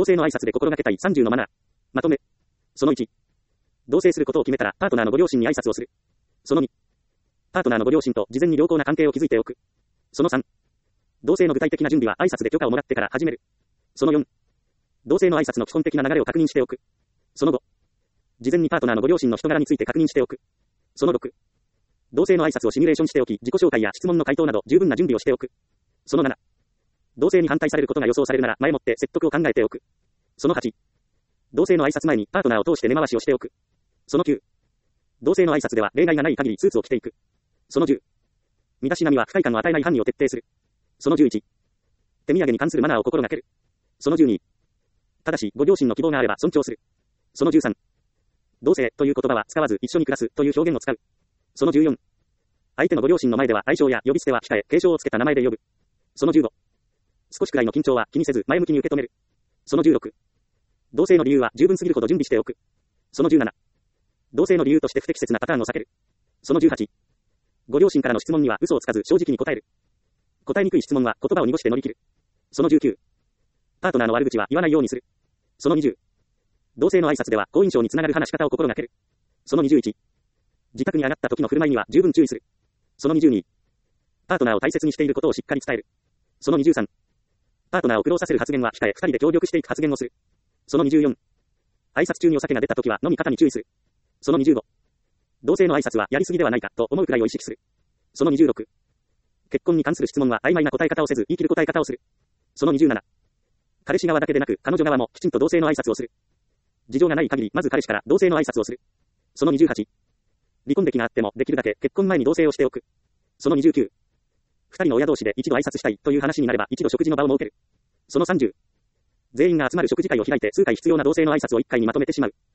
同性の挨拶で心がけたい30のマナー。まとめ。その1。同棲することを決めたら、パートナーのご両親に挨拶をする。その2。パートナーのご両親と事前に良好な関係を築いておく。その3。同棲の具体的な準備は挨拶で許可をもらってから始める。その4。同性の挨拶の基本的な流れを確認しておく。その5。事前にパートナーのご両親の人柄について確認しておく。その6。同性の挨拶をシミュレーションしておき、自己紹介や質問の回答など十分な準備をしておく。その7。同性に反対されることが予想されるなら前もって説得を考えておく。その8。同性の挨拶前にパートナーを通して根回しをしておく。その9。同性の挨拶では例外がない限りスーツを着ていく。その10。身だしなみは不快感を与えない範囲を徹底する。その11。手土産に関するマナーを心がける。その12。ただし、ご両親の希望があれば尊重する。その13。同性という言葉は使わず一緒に暮らすという表現を使う。その14。相手のご両親の前では愛称や呼び捨ては控え、敬称をつけた名前で呼ぶ。その15。少しくらいの緊張は気にせず前向きに受け止める。その16。同性の理由は十分すぎるほど準備しておく。その17。同性の理由として不適切なパターンを避ける。その18。ご両親からの質問には嘘をつかず正直に答える。答えにくい質問は言葉を濁して乗り切る。その19。パートナーの悪口は言わないようにする。その20。同性の挨拶では好印象につながる話し方を心がける。その21。自宅に上がった時の振る舞いには十分注意する。その22。パートナーを大切にしていることをしっかり伝える。その23。パートナーを苦労させる発言は控え、二人で協力していく発言をする。その24。挨拶中にお酒が出た時は飲み方に注意する。その25。同性の挨拶はやりすぎではないかと思うくらいを意識する。その26。結婚に関する質問は曖昧な答え方をせず言い切る答え方をする。その27。彼氏側だけでなく彼女側もきちんと同性の挨拶をする。事情がない限りまず彼氏から同性の挨拶をする。その28。離婚歴があってもできるだけ結婚前に同棲をしておく。その29。二人の親同士で一度挨拶したいという話になれば一度食事の場を設ける。その30。全員が集まる食事会を開いて数回必要な同性の挨拶を1回にまとめてしまう。